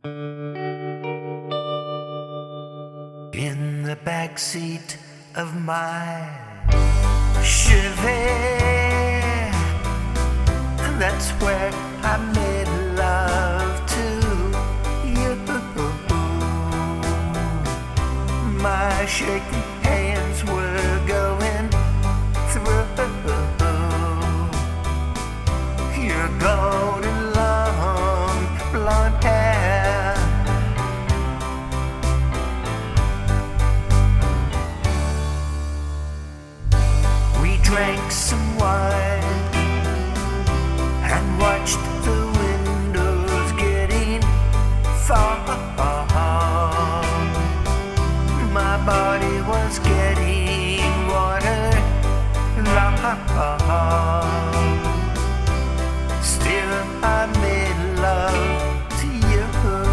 In the backseat of my Chevy, that's where I made love to you. My shaking hands were going through your golden long blonde hair. We drank some wine and watched the windows getting far. My body was getting water long. Still I made love to you.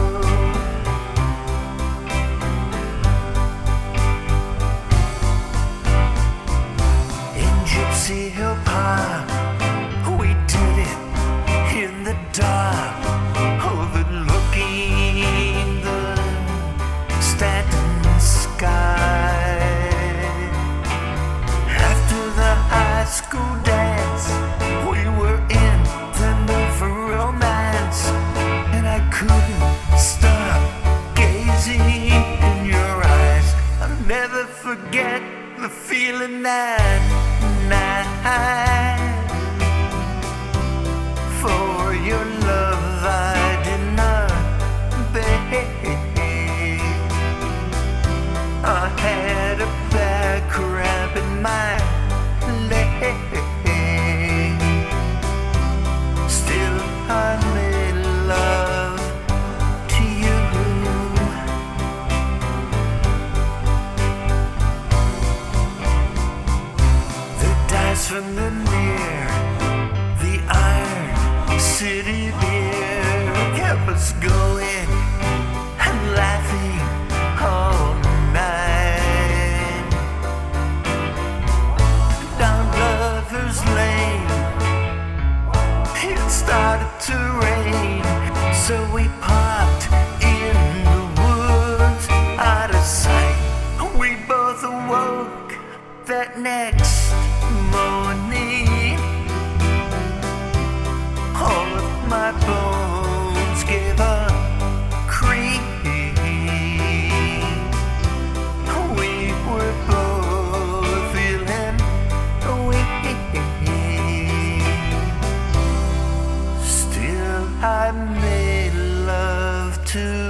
In Gypsy Hill Park, we did it in the dark, overlooking the Stanton sky. After the high school dance, we were in the mood for romance, and I couldn't stop gazing in your eyes. I'll never forget the feeling that night. For your love I did not beg. I had a bad cramp in my leg. Still I made love to you. The dice from the near, the Iron City beer kept us going and laughing all night. Down Lover's Lane, it started to rain, so we parked in the woods out of sight. We both awoke that next morning. All of my bones gave a creak. We were both feeling weak. Still I made love to